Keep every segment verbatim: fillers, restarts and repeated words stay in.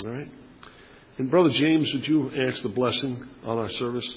All right? And Brother James, would you ask the blessing on our service?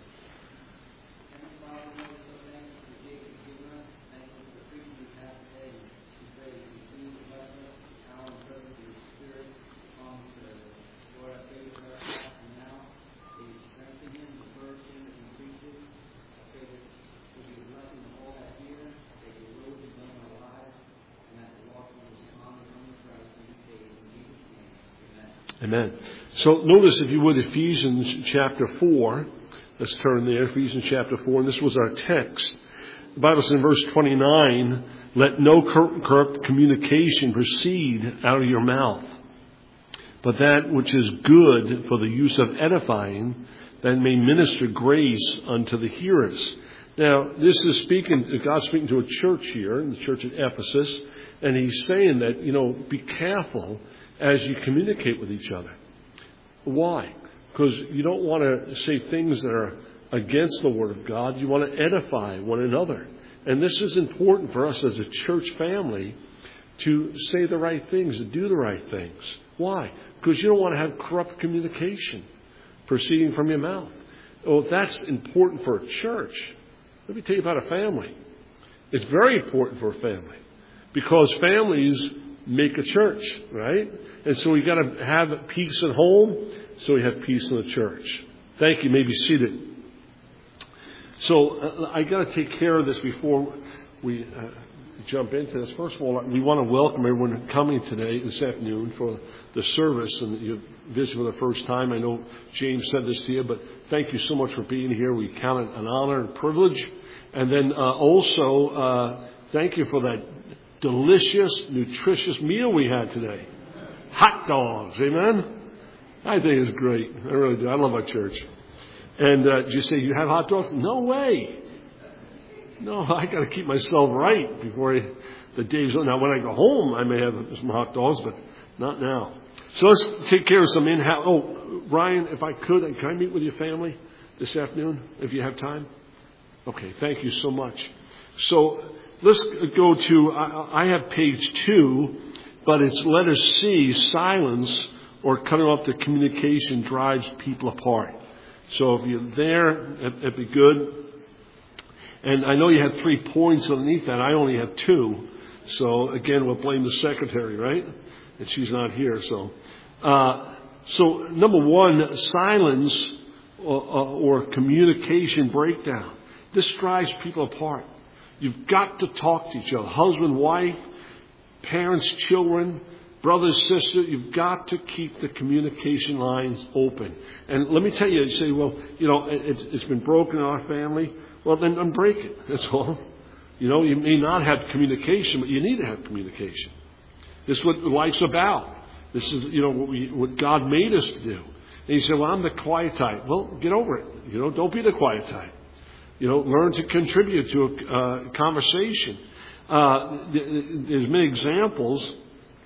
Amen. So notice, if you would, Ephesians chapter four. Let's turn there, Ephesians chapter four. And this was our text. The Bible says in verse twenty-nine, let no corrupt communication proceed out of your mouth, but that which is good for the use of edifying, that may minister grace unto the hearers. Now, this is speaking, God's speaking to a church here, in the church at Ephesus, and he's saying that, you know, be careful as you communicate with each other. Why? Because you don't want to say things that are against the Word of God. You want to edify one another. And this is important for us as a church family to say the right things, to do the right things. Why? Because you don't want to have corrupt communication proceeding from your mouth. Well, if that's important for a church, let me tell you about a family. It's very important for a family because families make a church, right? And so we got to have peace at home, so we have peace in the church. Thank you. You may be seated. So uh, I got to take care of this before we uh, jump into this. First of all, we want to welcome everyone coming today, this afternoon, for the service. And you visit for the first time. I know James said this to you, but thank you so much for being here. We count it an honor and privilege. And then uh, also, uh, thank you for that delicious, nutritious meal we had today. Hot dogs, amen? I think it's great. I really do. I love our church. And uh, did you say you have hot dogs? No way. No, I got to keep myself right before I, the day's on. Now, when I go home, I may have some hot dogs, but not now. So let's take care of some in-house. Oh, Ryan, if I could, can I meet with your family this afternoon, if you have time? Okay, thank you so much. So let's go to, I, I have page two, but it's letter C, silence or cutting off the communication drives people apart. So if you're there, it'd be good. And I know you had three points underneath that. I only have two. So again, we'll blame the secretary, right? And she's not here. So, uh, so number one, silence or, or communication breakdown. This drives people apart. You've got to talk to each other. Husband, wife, parents, children, brothers, sisters. You've got to keep the communication lines open. And let me tell you, you say, well, you know, it's, it's been broken in our family. Well, then unbreak it. That's all. You know, you may not have communication, but you need to have communication. This is what life's about. This is, you know, what, we, what God made us to do. And you say, well, I'm the quiet type. Well, get over it. You know, don't be the quiet type. You know, learn to contribute to a uh, conversation. Uh, there's many examples.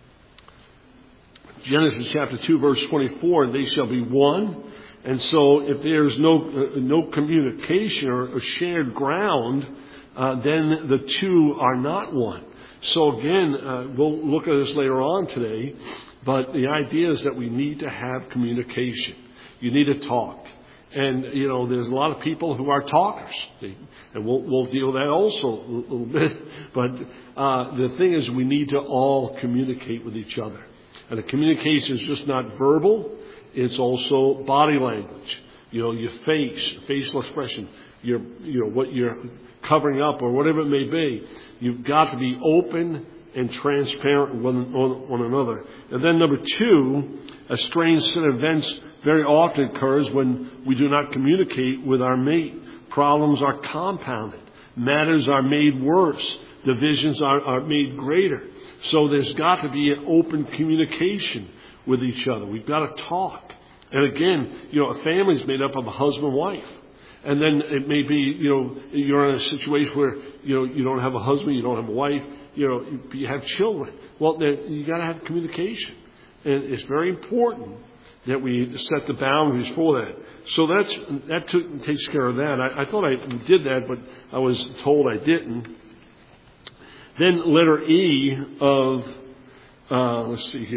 Genesis chapter two, verse twenty-four, they shall be one. And so if there's no uh, no communication or, or shared ground, uh, then the two are not one. So again, uh, we'll look at this later on today, but the idea is that we need to have communication. You need to talk. And, you know, there's a lot of people who are talkers. And we'll, we'll deal with that also a little bit. But uh, the thing is, we need to all communicate with each other. And the communication is just not verbal. It's also body language. You know, your face, facial expression, your, you know, what you're covering up or whatever it may be. You've got to be open and transparent with one, one another. And then number two, a strange set of events very often occurs when we do not communicate with our mate. Problems are compounded. Matters are made worse. Divisions are, are made greater. So there's got to be an open communication with each other. We've got to talk. And again, you know, a family's made up of a husband and wife. And then it may be, you know, you're in a situation where, you know, you don't have a husband, you don't have a wife, you know, you have children. Well, you got to have communication. And it's very important that we set the boundaries for that. So that's, that took, takes care of that. I, I thought I did that, but I was told I didn't. Then letter E of, uh, let's see here,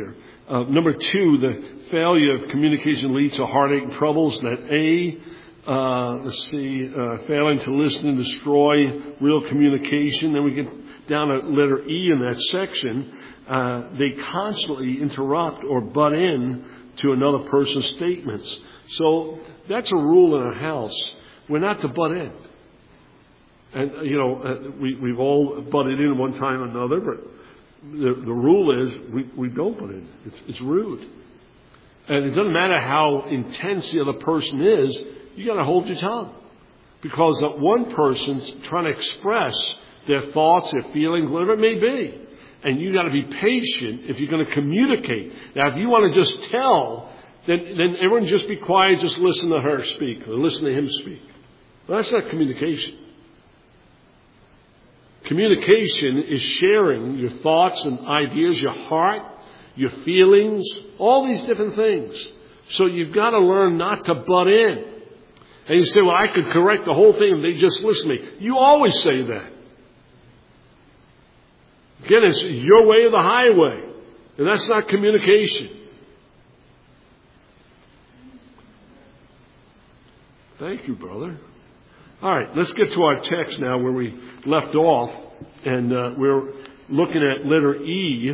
Uh, number two, the failure of communication leads to heartache and troubles. That A, uh, let's see, uh, failing to listen and destroy real communication. Then we get down to letter E in that section. Uh, they constantly interrupt or butt in to another person's statements. So that's a rule in our house. We're not to butt in. And, you know, uh, we, we've all butted in one time or another, but the, the rule is we, we don't butt in. It's, it's rude. And it doesn't matter how intense the other person is, you got to hold your tongue. Because that one person's trying to express their thoughts, their feelings, whatever it may be. And you got to be patient if you're going to communicate. Now, if you want to just tell, then, then everyone just be quiet, just listen to her speak or listen to him speak. Well, that's not communication. Communication is sharing your thoughts and ideas, your heart, your feelings, all these different things. So you've got to learn not to butt in. And you say, well, I could correct the whole thing if they just listen to me. You always say that. Again, it's your way or the highway. And that's not communication. Thank you, brother. All right, let's get to our text now where we left off. And uh, we're looking at letter E.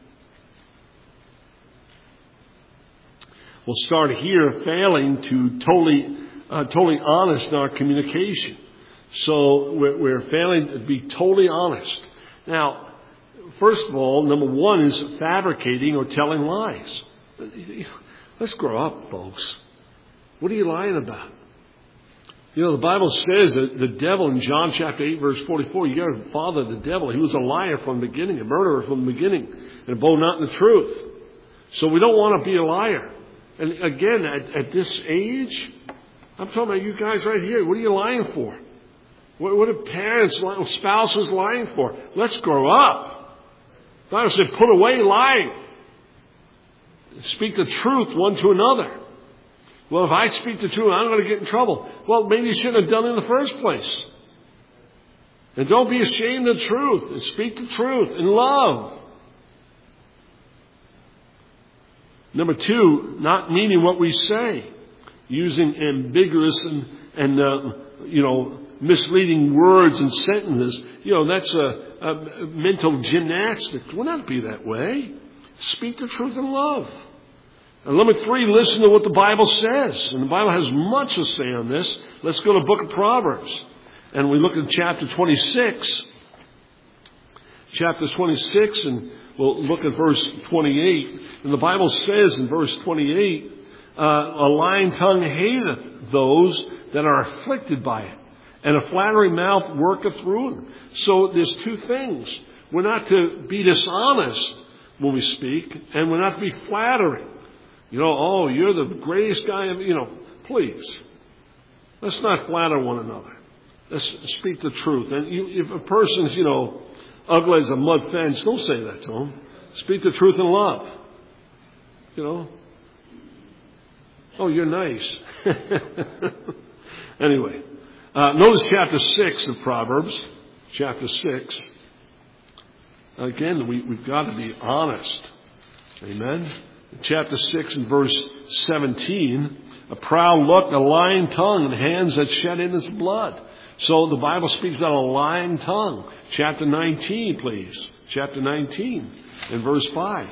We'll start here, failing to totally, uh, totally honest in our communication. So we're, we're failing to be totally honest. Now, first of all, number one is fabricating or telling lies. Let's grow up, folks. What are you lying about? You know, the Bible says that the devil in John chapter eight, verse forty-four, you got to father the devil. He was a liar from the beginning, a murderer from the beginning, and abode not in the truth. So we don't want to be a liar. And again, at, at this age, I'm talking about you guys right here. What are you lying for? What, what are parents, spouses lying for? Let's grow up. The Bible said, put away lying. Speak the truth one to another. Well, if I speak the truth, I'm going to get in trouble. Well, maybe you shouldn't have done it in the first place. And don't be ashamed of the truth. And speak the truth in love. Number two, not meaning what we say. Using ambiguous and, and uh, you know, misleading words and sentences. You know, that's a, a mental gymnastics. We'll not be that way. Speak the truth in love. And number three, listen to what the Bible says. And the Bible has much to say on this. Let's go to the book of Proverbs. And we look at chapter twenty-six. Chapter twenty-six, and we'll look at verse twenty-eight. And the Bible says in verse twenty-eight, uh, a lying tongue hateth those that are afflicted by it. And a flattering mouth worketh ruin. So there's two things. We're not to be dishonest when we speak, and we're not to be flattering. You know, oh, you're the greatest guy ever. You know, please. Let's not flatter one another. Let's speak the truth. And you, if a person's, you know, ugly as a mud fence, don't say that to them. Speak the truth in love. You know. Oh, you're nice. Anyway, uh, notice chapter six of Proverbs. Chapter six. Again, we, we've got to be honest. Amen. Chapter six and verse seventeen, a proud look, a lying tongue, and hands that shed in its blood. So the Bible speaks about a lying tongue. Chapter nineteen, please. Chapter nineteen and verse five.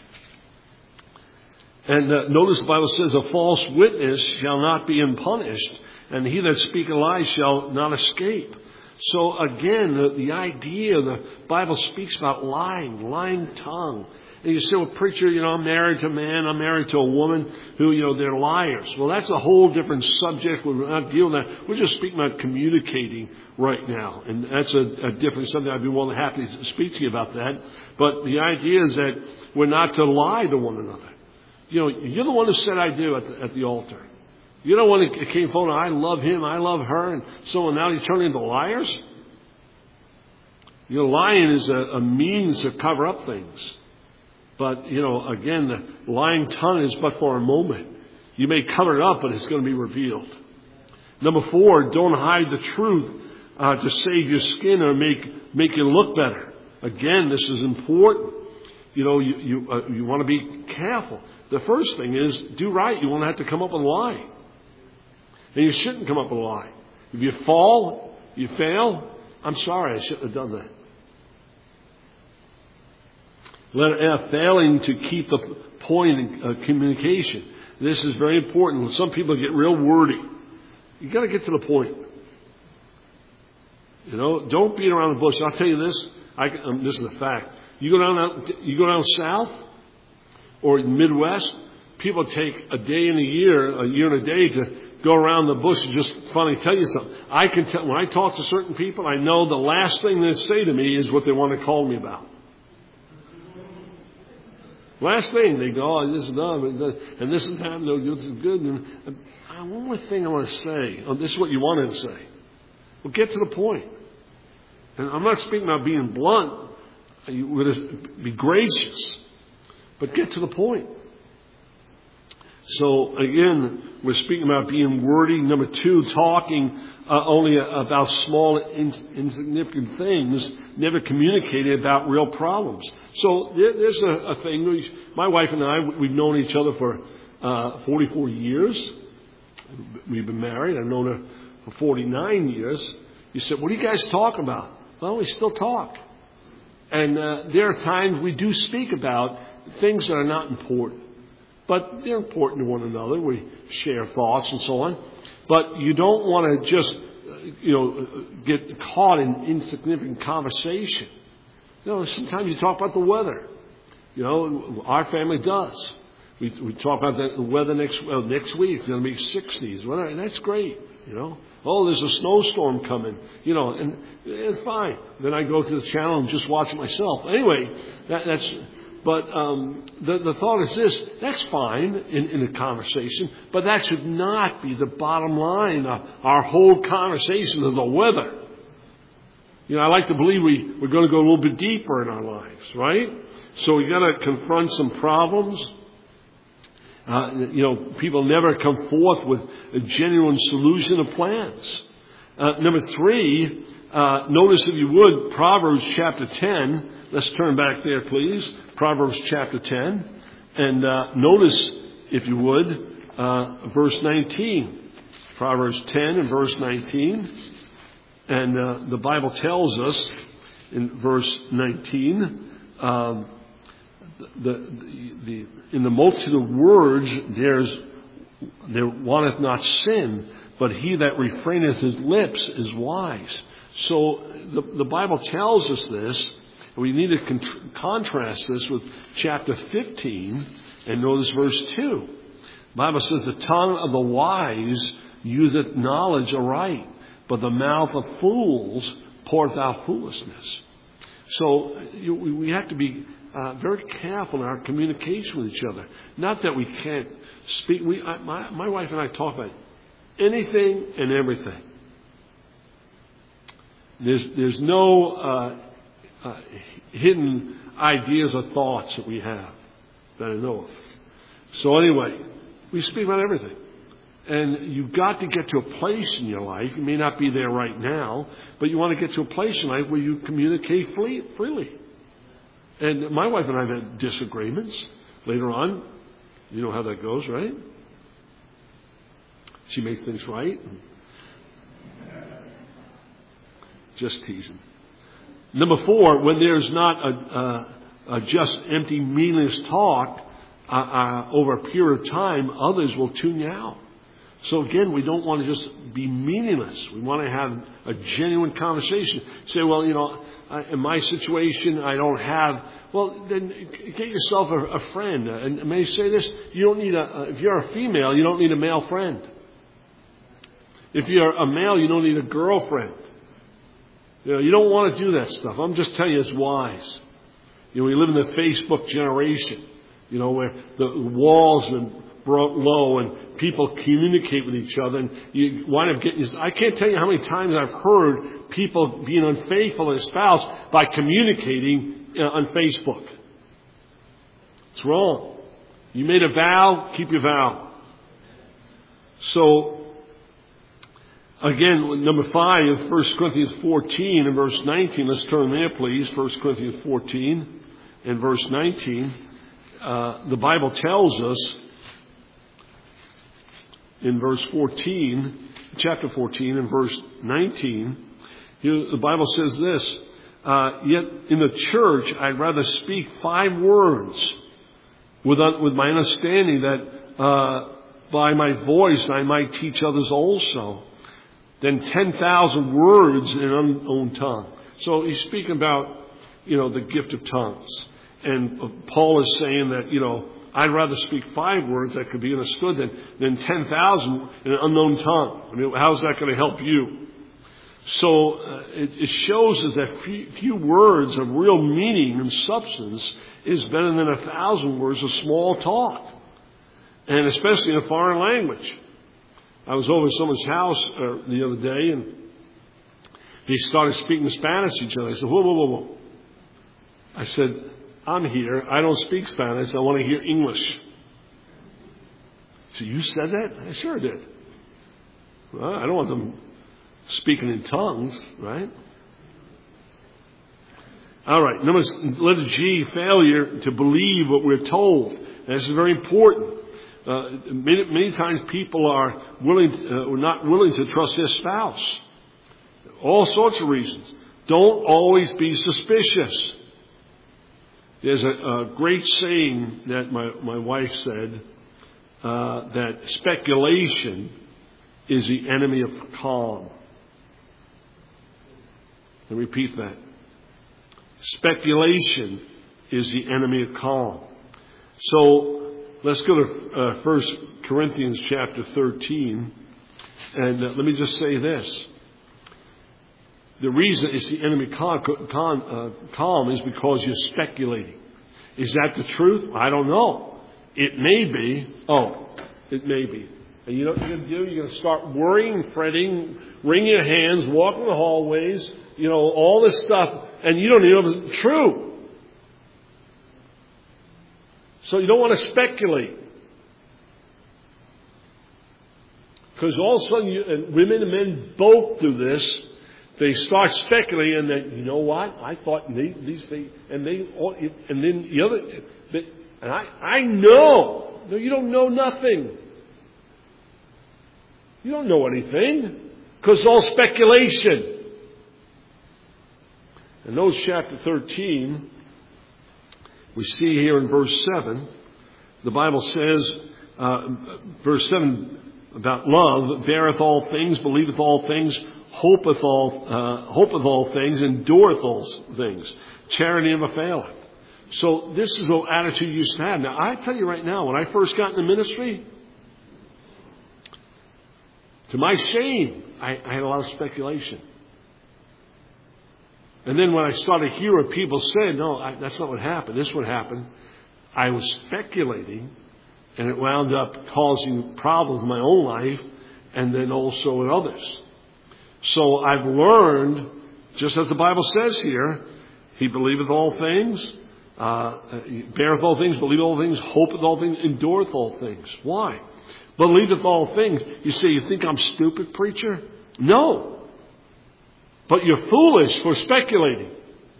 And uh, notice the Bible says, a false witness shall not be unpunished, and he that speaketh lies shall not escape. So again, the, the idea, the Bible speaks about lying, lying tongue. And you say, well, preacher, you know, I'm married to a man, I'm married to a woman who, you know, they're liars. Well, that's a whole different subject. We're not dealing with that. We're just speaking about communicating right now. And that's a, a different something. I'd be more than happy to speak to you about that. But the idea is that we're not to lie to one another. You know, you're the one who said I do at the, at the altar. You're the one who came forward, I love him, I love her, and so now you turn into liars? You know, lying is a, a means to cover up things. But, you know, again, the lying tongue is but for a moment. You may cover it up, but it's going to be revealed. Number four, don't hide the truth uh, to save your skin or make make you look better. Again, this is important. you know, you you, uh, you want to be careful. The first thing is do right. You won't have to come up with a lie. And you shouldn't come up with a lie. If you fall, you fail, I'm sorry, I shouldn't have done that. Let, uh, failing to keep the point of uh, communication. This is very important. Some people get real wordy. You got to get to the point. You know, don't beat around the bush. I'll tell you this. I, um, this is a fact. You go down, you go down south or Midwest. People take a day in a year, a year and a day to go around the bush and just finally tell you something. I can tell when I talk to certain people, I know the last thing they say to me is what they want to call me about. Last thing, they go, oh, this is done, and this is that, no, this is good. And uh, one more thing I want to say. Oh, this is what you wanted to say. Well, get to the point. And I'm not speaking about being blunt. You would be gracious, but get to the point. So again, we're speaking about being wordy. Number two, talking uh, only about small, in, insignificant things, never communicating about real problems. So there, there's a, a thing. We, my wife and I, we've known each other for uh, forty-four years. We've been married. I've known her for forty-nine years. You said, what do you guys talk about? Well, we still talk. And uh, there are times we do speak about things that are not important. But they're important to one another. We share thoughts and so on. But you don't want to just, you know, get caught in insignificant conversation. You know, sometimes you talk about the weather. You know, our family does. We we talk about the weather next well, next week. It's going to be sixties. Whatever. And that's great. You know. Oh, there's a snowstorm coming. You know, and it's fine. Then I go to the channel and just watch it myself. Anyway, that, that's. But um, the, the thought is this, that's fine in, in a conversation, but that should not be the bottom line of our whole conversation of the weather. You know, I like to believe we, we're going to go a little bit deeper in our lives, right? So we got to confront some problems. Uh, you know, people never come forth with a genuine solution of plans. Uh, number three, uh, notice if you would, Proverbs chapter ten. Let's turn back there, please. Proverbs chapter ten. And uh, notice, if you would, uh, verse nineteen. Proverbs ten and verse nineteen. And uh, the Bible tells us in verse nineteen, um, the, the, the, in the multitude of words, there's there wanteth not sin, but he that refraineth his lips is wise. So the, the Bible tells us this. We need to con- contrast this with chapter fifteen and notice verse two. The Bible says, the tongue of the wise useth knowledge aright, but the mouth of fools poureth out foolishness. So you, we have to be uh, very careful in our communication with each other. Not that we can't speak. We, I, my, my wife and I talk about anything and everything. There's, there's no... Uh, Uh, hidden ideas or thoughts that we have that I know of. So anyway, we speak about everything. And you've got to get to a place in your life. You may not be there right now, but you want to get to a place in life where you communicate free, freely. And my wife and I have had disagreements later on. You know how that goes, right? She makes things right. Just teasing. Number four, when there's not a, a, a just empty, meaningless talk uh, uh, over a period of time, others will tune you out. So again, we don't want to just be meaningless. We want to have a genuine conversation. Say, well, you know, in my situation, I don't have. Well, then get yourself a, a friend. And may I say this? You don't need a. If you're a female, you don't need a male friend. If you're a male, you don't need a girlfriend. You know, you don't want to do that stuff. I'm just telling you, it's wise. You know, we live in the Facebook generation, you know, where the walls have been brought low and people communicate with each other. And you wind up getting, I can't tell you how many times I've heard people being unfaithful to their spouse by communicating uh, on Facebook. It's wrong. You made a vow, keep your vow. So, again, number five, First Corinthians fourteen and verse nineteen. Let's turn there, please. First Corinthians fourteen in verse nineteen, uh, the Bible tells us in verse fourteen, chapter fourteen and verse nineteen, here the Bible says this, uh, yet in the church I'd rather speak five words with, uh, with my understanding that uh, by my voice I might teach others also, than ten thousand words in an unknown tongue. So he's speaking about, you know, the gift of tongues. And Paul is saying that, you know, I'd rather speak five words that could be understood than, than ten thousand in an unknown tongue. I mean, how's that going to help you? So uh, it, it shows us that few, few words of real meaning and substance is better than a thousand words of small talk. And especially in a foreign language. I was over at someone's house uh, the other day, and they started speaking Spanish to each other. I said, whoa, whoa, whoa, whoa. I said, I'm here. I don't speak Spanish. I want to hear English. So you said that? I sure did. Well, I don't want them speaking in tongues, right? All right. Number letter G, failure to believe what we're told. And this is very important. Uh, many, many times people are willing, uh, not willing to trust their spouse. All sorts of reasons. Don't always be suspicious. There's a, a great saying that my, my wife said, uh, that speculation is the enemy of calm. Let me repeat that. Speculation is the enemy of calm. So, let's go to uh, First Corinthians chapter thirteen. And uh, let me just say this. The reason it's the enemy calm, calm, uh, calm is because you're speculating. Is that the truth? I don't know. It may be. Oh, it may be. And you know what you're going to do? You're going to start worrying, fretting, wringing your hands, walking the hallways, you know, all this stuff. And you don't even know if it's true. So you don't want to speculate. Because all of a sudden, you, and women and men both do this. They start speculating, and then, you know what? I thought they, these things, and they, and then the other, they, and I, I know. No, you don't know nothing. You don't know anything. Because it's all speculation. In those chapter thirteen, we see here in verse seven, the Bible says, uh, verse seven, about love, beareth all things, believeth all things, hopeth all, uh, hopeth all things, endureth all things. Charity never faileth. So this is the attitude you used to have. Now, I tell you right now, when I first got in the ministry, to my shame, I, I had a lot of speculation. And then when I started hearing people say, no, I, that's not what happened, this is what happened, I was speculating, and it wound up causing problems in my own life and then also in others. So I've learned, just as the Bible says here, he believeth all things, uh, beareth all things, believeth all things, hopeth all things, endureth all things. Why? Believeth all things. You say, you think I'm stupid, preacher? No. But you're foolish for speculating.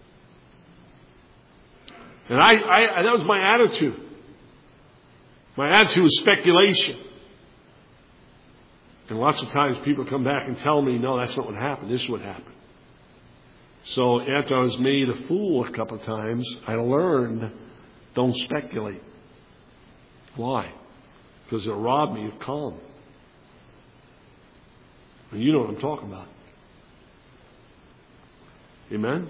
And I, I, that was my attitude. My attitude was speculation. And lots of times people come back and tell me, no, that's not what happened. This is what happened. So after I was made a fool a couple of times, I learned, don't speculate. Why? Because it'll rob me of calm. And you know what I'm talking about. Amen?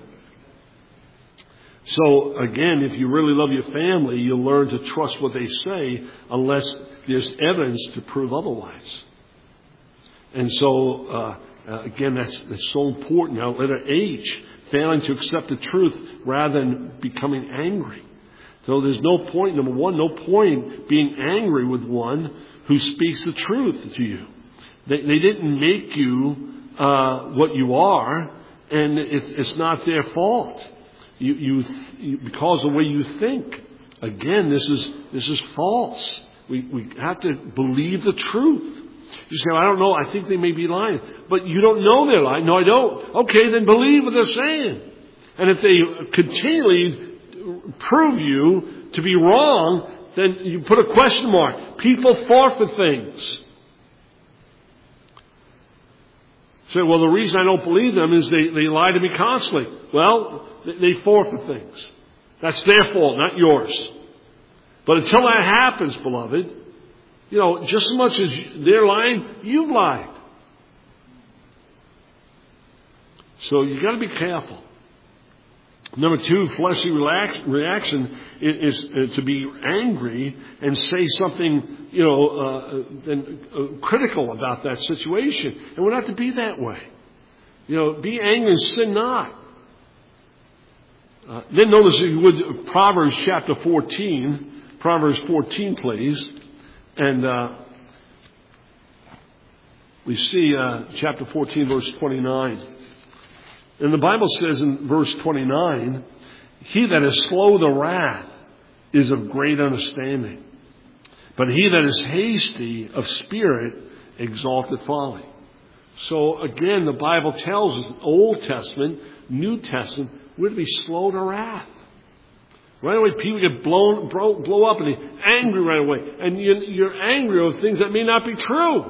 So, again, if you really love your family, you'll learn to trust what they say unless there's evidence to prove otherwise. And so, uh, uh, again, that's, that's so important. Now, letter H, failing to accept the truth rather than becoming angry. So there's no point, number one, no point being angry with one who speaks the truth to you. They, they didn't make you uh, what you are, and it's, it's not their fault. You, you, you, because of the way you think. Again, this is this is false. We we have to believe the truth. You say, well, I don't know. I think they may be lying, but you don't know they're lying. No, I don't. Okay, then believe what they're saying. And if they continually prove you to be wrong, then you put a question mark. People forfeit things. Say, well, the reason I don't believe them is they, they lie to me constantly. Well, they forfeit things. That's their fault, not yours. But until that happens, beloved, you know, just as much as they're lying, you've lied. So you got to be careful. Number two, fleshly reaction is to be angry and say something, you know, uh, and, uh, critical about that situation. And we're not to be that way. You know, be angry and sin not. Uh, then notice, if you would, Proverbs chapter fourteen. Proverbs fourteen, please. And uh, we see uh, chapter fourteen, verse twenty-nine. And the Bible says in verse twenty-nine, he that is slow to wrath is of great understanding, but he that is hasty of spirit exalteth folly. So again, the Bible tells us, Old Testament, New Testament, we're to be slow to wrath. Right away, people get blown, blow, blow up and they're angry right away. And you're, you're angry over things that may not be true.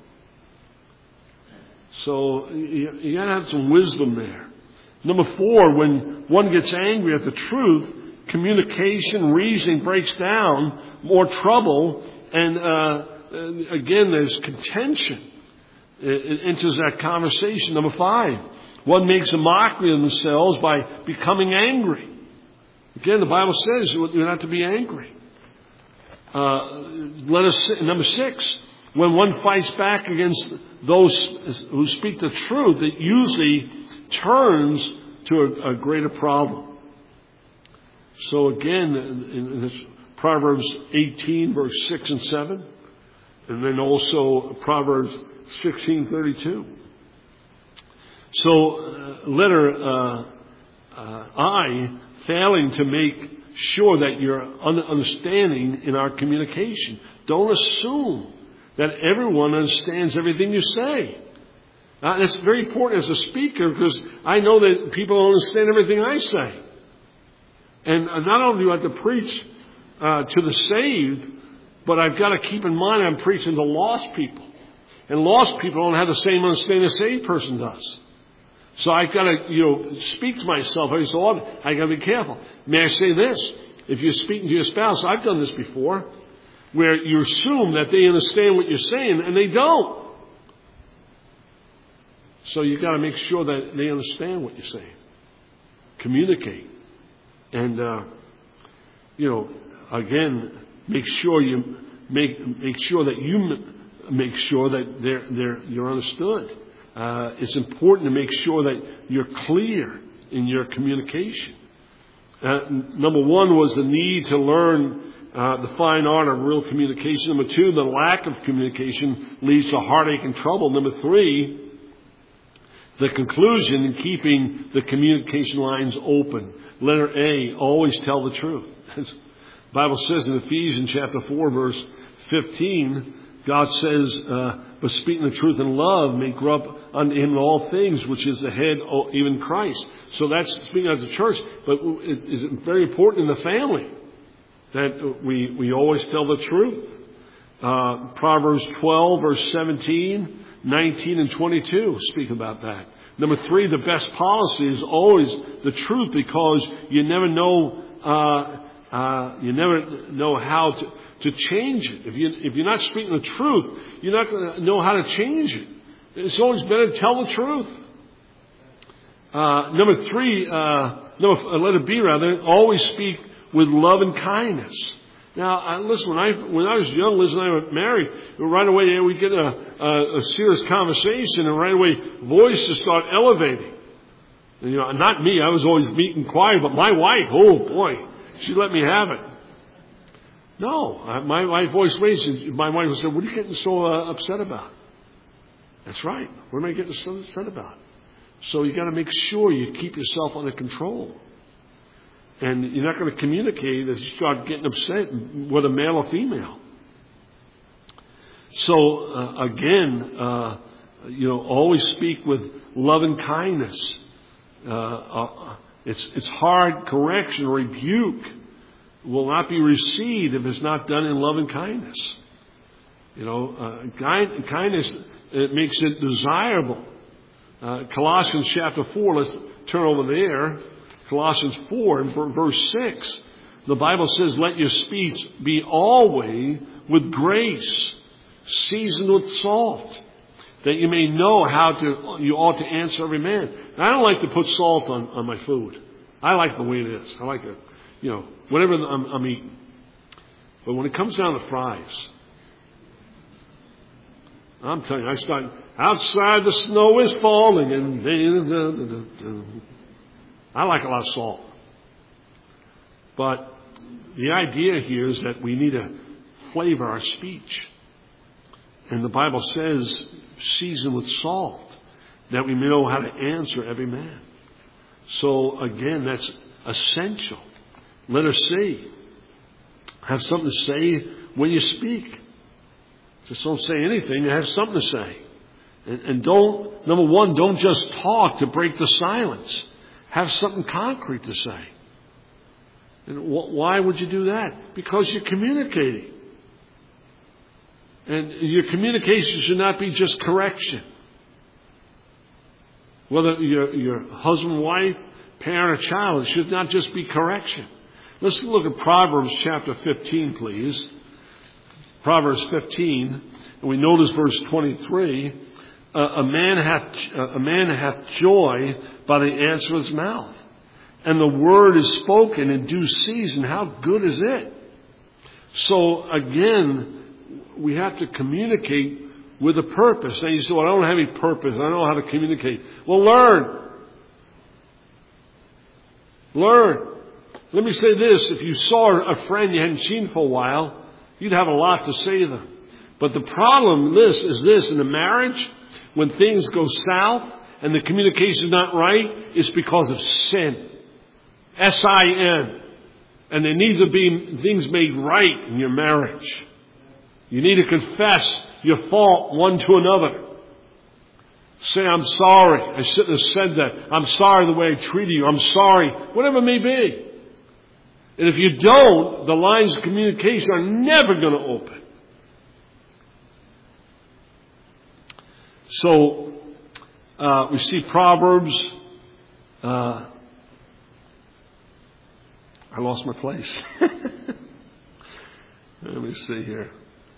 So you, you got to have some wisdom there. Number four, when one gets angry at the truth, communication, reasoning breaks down, more trouble, and uh, again, there's contention. It, it enters that conversation. Number five, one makes a mockery of themselves by becoming angry. Again, the Bible says you're not to be angry. Uh, let us number six, when one fights back against those who speak the truth, it usually turns to a, a greater problem. So again, in, in this Proverbs eighteen, verse six and seven, and then also Proverbs sixteen thirty-two. So uh, letter uh, uh, I. Failing to make sure that you're understanding in our communication. Don't assume that everyone understands everything you say. Uh, that's very important as a speaker, because I know that people don't understand everything I say. And not only do I have to preach uh, to the saved, but I've got to keep in mind I'm preaching to lost people. And lost people don't have the same understanding a saved person does. So I've got to, you know, speak to myself every so often. I've got to be careful. May I say this? If you're speaking to your spouse, I've done this before, where you assume that they understand what you're saying, and they don't. So you've got to make sure that they understand what you're saying. Communicate. And, uh, you know, again, make sure you make, make sure that you make sure that they're, they're, you're understood. Uh, it's important to make sure that you're clear in your communication. Uh, number one was the need to learn uh, the fine art of real communication. Number two, the lack of communication leads to heartache and trouble. Number three, the conclusion in keeping the communication lines open. Letter A, always tell the truth. As the Bible says in Ephesians chapter four, verse fifteen, God says, uh, but speaking the truth in love may grow up unto him in all things, which is the head, even Christ. So that's speaking of the church, but it is very important in the family that we, we always tell the truth. Uh, Proverbs twelve, verse seventeen, nineteen, and twenty-two speak about that. Number three, the best policy is always the truth, because you never know, uh, uh, you never know how to, to change it. If you, if you're not speaking the truth, you're not going to know how to change it. It's always better to tell the truth. Uh, number three, uh, no, letter B rather, always speak with love and kindness. Now, uh, listen, when I, when I was young, Liz and I were married, right away yeah, we get a, a, a serious conversation, and right away voices start elevating. And, you know, not me, I was always meek and quiet, but my wife, oh boy, she let me have it. No, uh, my, my voice raised, and my wife said, what are you getting so uh, upset about? That's right. What am I getting so upset about? So you got to make sure you keep yourself under control. And you're not going to communicate as you start getting upset, whether male or female. So, uh, again, uh, you know, always speak with love and kindness. Uh, uh, It's, it's hard correction, rebuke will not be received if it's not done in love and kindness. You know, uh, kind, kindness, it makes it desirable. Uh, Colossians chapter four, let's turn over there. Colossians four and verse six. The Bible says, let your speech be always with grace, seasoned with salt, that you may know how to, you ought to answer every man. Now, I don't like to put salt on, on my food. I like the way it is. I like it, you know, whatever I'm, I'm eating. But when it comes down to fries, I'm telling you, I start, outside the snow is falling, and I like a lot of salt. But the idea here is that we need to flavor our speech. And the Bible says, season with salt, that we may know how to answer every man. So again, that's essential. Let us see. Have something to say when you speak. Just don't say anything. Have something to say. And, and don't, number one, don't just talk to break the silence. Have something concrete to say. And wh- why would you do that? Because you're communicating. And your communication should not be just correction. Whether you're, you're husband, wife, parent, or child, it should not just be correction. Let's look at Proverbs chapter fifteen, please. Proverbs fifteen, and we notice verse twenty-three. Uh, a man hath uh, a man hath joy by the answer of his mouth, and the word is spoken in due season. How good is it? So again, we have to communicate with a purpose. Now you say, well, I don't have any purpose. I don't know how to communicate. Well, learn. Learn. Let me say this. If you saw a friend you hadn't seen for a while, you'd have a lot to say to them. But the problem this is this. In a marriage, when things go south and the communication is not right, it's because of sin. S I N. And there needs to be things made right in your marriage. You need to confess your fault one to another. Say, I'm sorry. I shouldn't have said that. I'm sorry the way I treated you. I'm sorry. Whatever it may be. And if you don't, the lines of communication are never going to open. So, uh, we see Proverbs. Uh, I lost my place. Let me see here.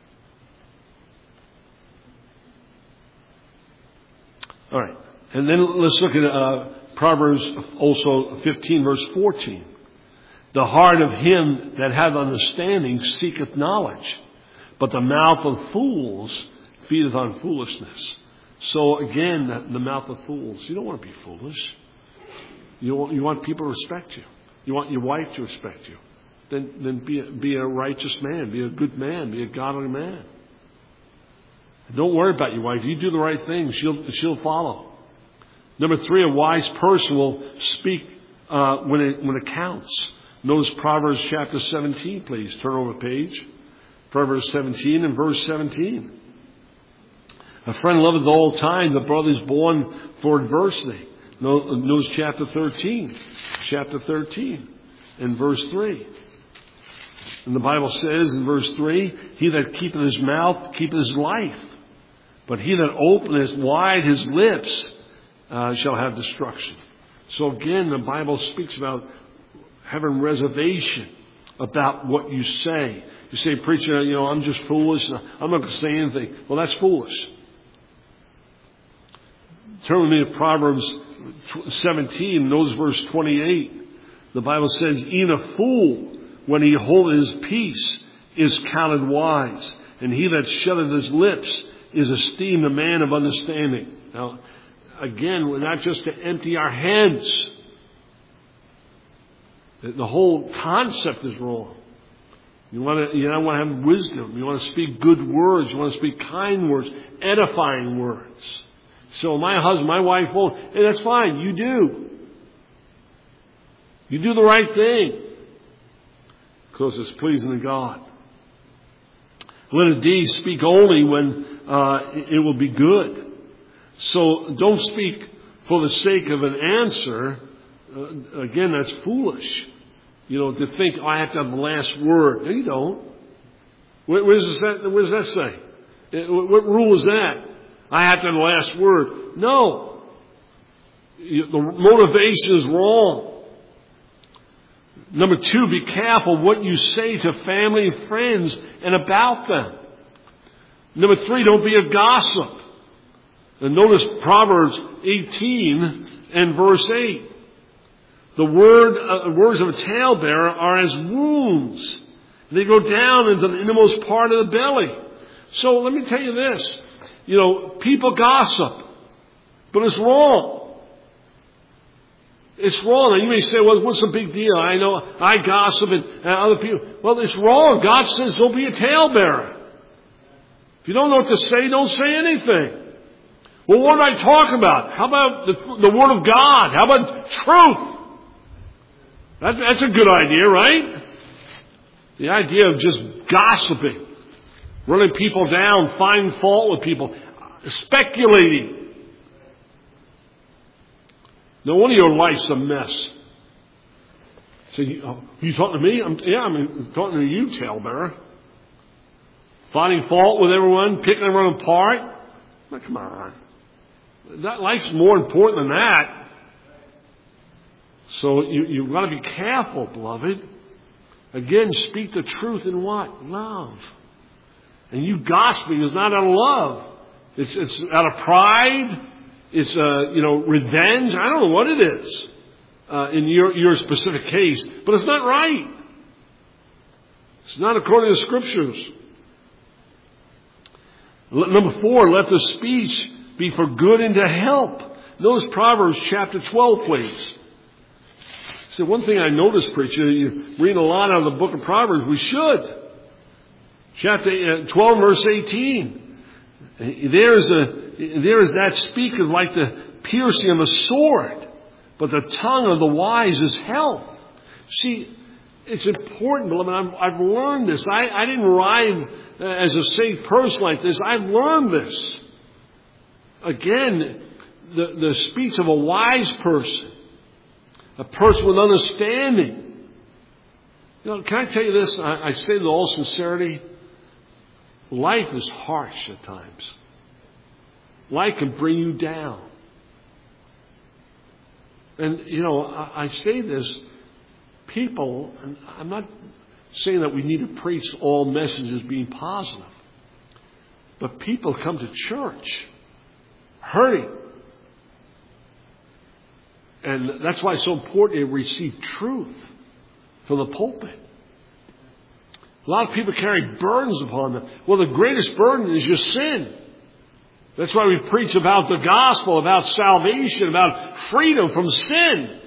All right. And then let's look at uh, Proverbs also fifteen, verse fourteen. The heart of him that hath understanding seeketh knowledge, but the mouth of fools feedeth on foolishness. So again, the, the mouth of fools. You don't want to be foolish. You want, you want people to respect you. You want your wife to respect you. Then, then be, a, be a righteous man. Be a good man. Be a godly man. Don't worry about your wife. You do the right thing, she'll she'll follow. Number three, a wise person will speak uh, when it when it counts. Notice Proverbs chapter seventeen, please. Turn over a page. Proverbs seventeen and verse seventeen. A friend loveth the old time, the brother is born for adversity. Notice chapter thirteen. Chapter thirteen and verse three. And the Bible says in verse three, he that keepeth his mouth keepeth his life. But he that openeth wide his lips uh, shall have destruction. So again, the Bible speaks about having reservation about what you say. You say, preacher, you know, I'm just foolish. I'm not going to say anything. Well, that's foolish. Turn with me to Proverbs seventeen, notice verse twenty-eight. The Bible says, even a fool, when he holdeth his peace, is counted wise. And he that shutteth his lips is esteemed a man of understanding. Now, again, we're not just to empty our heads. The whole concept is wrong. You want to, you don't want to have wisdom. You want to speak good words. You want to speak kind words, edifying words. So my husband, my wife won't. Hey, that's fine. You do. You do the right thing. Because it's pleasing to God. Let a deed speak only when uh, it will be good. So don't speak for the sake of an answer uh, again, that's foolish. You know, to think, oh, I have to have the last word. No, you don't. Where, where, does that, where does that say? What rule is that? I have to have the last word. No. The motivation is wrong. Number two, be careful what you say to family and friends and about them. Number three, don't be a gossip. And notice Proverbs eighteen and verse eight. The word, uh, words of a talebearer are as wounds. They go down into the innermost part of the belly. So let me tell you this. You know, people gossip, but it's wrong. It's wrong. And you may say, well, what's the big deal? I know I gossip and, and other people. Well, it's wrong. God says don't be a talebearer. If you don't know what to say, don't say anything. Well, what am I talking about? How about the, the Word of God? How about truth? That, that's a good idea, right? The idea of just gossiping, running people down, finding fault with people, speculating. No wonder your life's a mess. So you, oh, you talking to me? I'm, yeah, I'm talking to you, talebearer. Finding fault with everyone, picking everyone apart. Now, come on. That life's more important than that. So you, you've got to be careful, beloved. Again, speak the truth in what? Love. And you gossiping is not out of love. It's, it's out of pride. It's, uh, you know, revenge. I don't know what it is uh, in your, your specific case. But it's not right. It's not according to the Scriptures. L- number four, let the speech be for good and to help. Notice Proverbs chapter twelve, please. So one thing I noticed, preacher, you read a lot out of the book of Proverbs. We should. Chapter twelve, verse eighteen. There's a, there is that speaketh like the piercing of a sword, but the tongue of the wise is health. See, it's important, beloved. I've, I've learned this. I, I didn't arrive as a saved person like this. I've learned this. Again, the, the speech of a wise person, a person with understanding. You know, can I tell you this? I, I say with all sincerity, life is harsh at times. Life can bring you down. And, you know, I, I say this, people, and I'm not saying that we need to preach all messages being positive, but people come to church hurting. And that's why it's so important to receive truth from the pulpit. A lot of people carry burdens upon them. Well, the greatest burden is your sin. That's why we preach about the gospel, about salvation, about freedom from sin.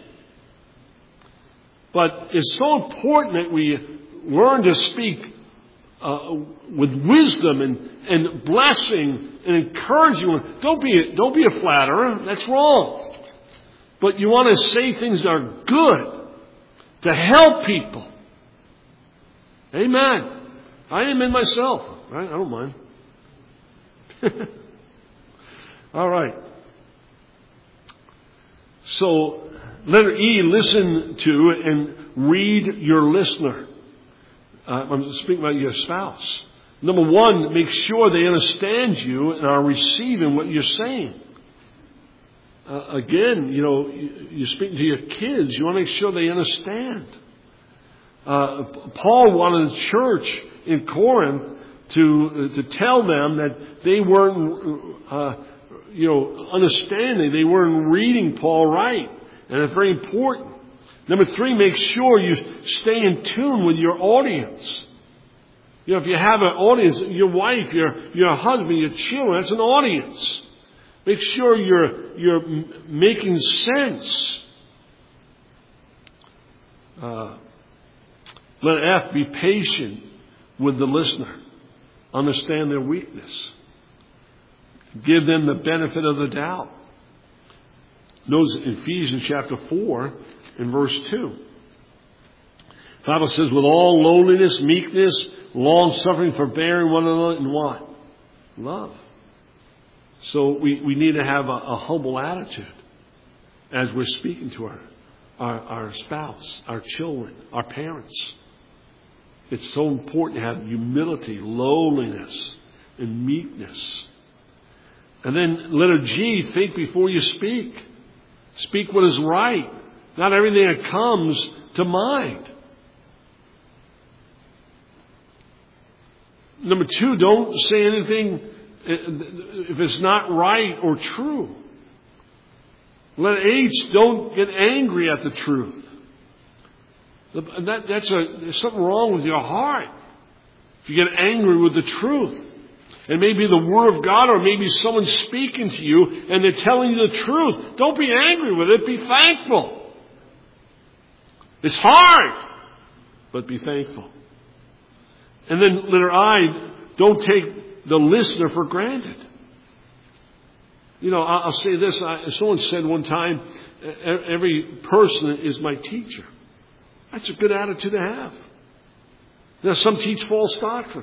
But it's so important that we learn to speak uh, with wisdom and, and blessing and encouraging. Don't be, don't be a flatterer. That's wrong. But you want to say things that are good to help people. Amen. I am in myself. Right? I don't mind. All right. So, letter E, listen to and read your listener. Uh, I'm speaking about your spouse. Number one, make sure they understand you and are receiving what you're saying. Uh, again, you know, you're speaking to your kids. You want to make sure they understand. Uh, Paul wanted the church in Corinth to uh, to tell them that they weren't, uh, you know, understanding. They weren't reading Paul right, and it's very important. Number three, make sure you stay in tune with your audience. You know, if you have an audience, your wife, your your husband, your children, that's an audience. Make sure you're you're making sense. Uh, let F be patient with the listener. Understand their weakness. Give them the benefit of the doubt. Notice Ephesians chapter four and verse two. The Bible says, with all lowliness, meekness, long suffering, forbearing one another in what? Love. So we, we need to have a, a humble attitude as we're speaking to our, our, our spouse, our children, our parents. It's so important to have humility, lowliness, and meekness. And then letter G, think before you speak. Speak what is right. Not everything that comes to mind. Number two, don't say anything if it's not right or true. Letter H, don't get angry at the truth. That, that's a, there's something wrong with your heart if you get angry with the truth. It may be the Word of God, or maybe someone speaking to you and they're telling you the truth. Don't be angry with it. Be thankful. It's hard, but be thankful. And then letter I, don't take the listener for granted. You know, I'll say this. Someone said one time, every person is my teacher. That's a good attitude to have. Now, some teach false doctrine.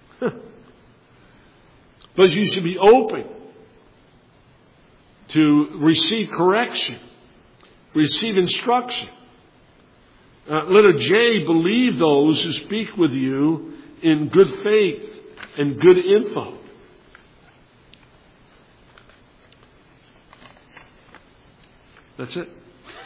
But you should be open to receive correction, receive instruction. Uh, letter J, believe those who speak with you in good faith and good info. That's it.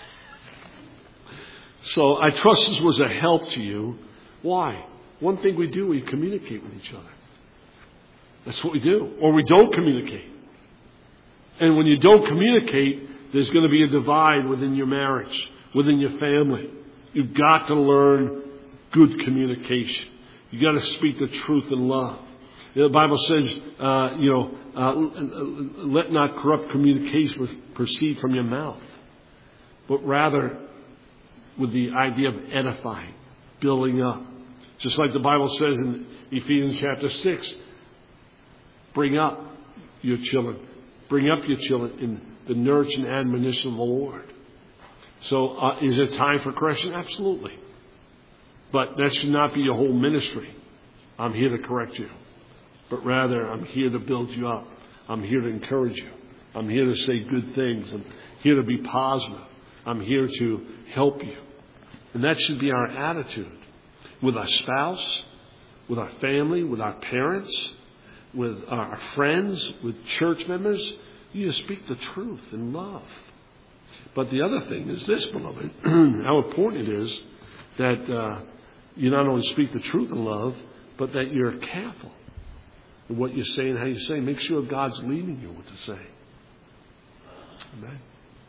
So I trust this was a help to you. Why? One thing we do, we communicate with each other. That's what we do. Or we don't communicate. And when you don't communicate, there's going to be a divide within your marriage, within your family. You've got to learn good communication. You've got to speak the truth in love. The Bible says, uh, you know, uh, let not corrupt communication proceed from your mouth, but rather with the idea of edifying, building up. Just like the Bible says in Ephesians chapter six, bring up your children. Bring up your children in the nurture and admonition of the Lord. So uh, is it time for correction? Absolutely. But that should not be your whole ministry. I'm here to correct you. But rather, I'm here to build you up. I'm here to encourage you. I'm here to say good things. I'm here to be positive. I'm here to help you. And that should be our attitude. With our spouse, with our family, with our parents, with our friends, with church members. You just speak the truth in love. But the other thing is this, beloved, how important it is that uh, you not only speak the truth in love, but that you're careful in what you say and how you say. Make sure God's leading you what to say. Amen.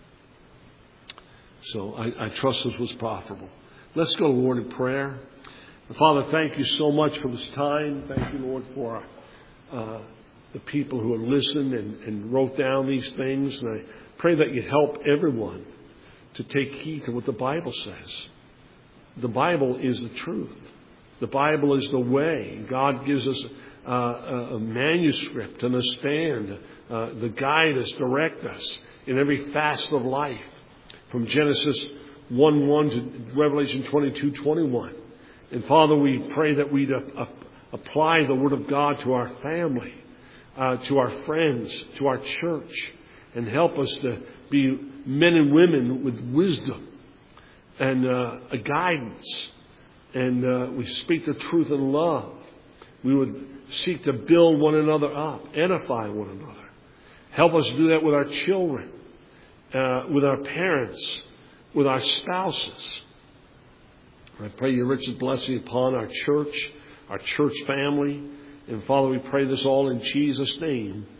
So I, I trust this was profitable. Let's go, Lord, in prayer. Father, thank you so much for this time. Thank you, Lord, for uh, the people who have listened and, and wrote down these things. And I pray that you help everyone to take heed to what the Bible says. The Bible is the truth. The Bible is the way. God gives us uh, a, a manuscript to understand, uh, to guide us, direct us in every facet of life. From Genesis one one to Revelation twenty-two twenty-one. And Father, we pray that we'd uh, apply the Word of God to our family, uh, to our friends, to our church, and help us to be men and women with wisdom and uh, a guidance. And uh, we speak the truth in love. We would seek to build one another up, edify one another. Help us do that with our children, uh, with our parents, with our spouses. I pray your richest blessing upon our church, our church family. And Father, we pray this all in Jesus' name.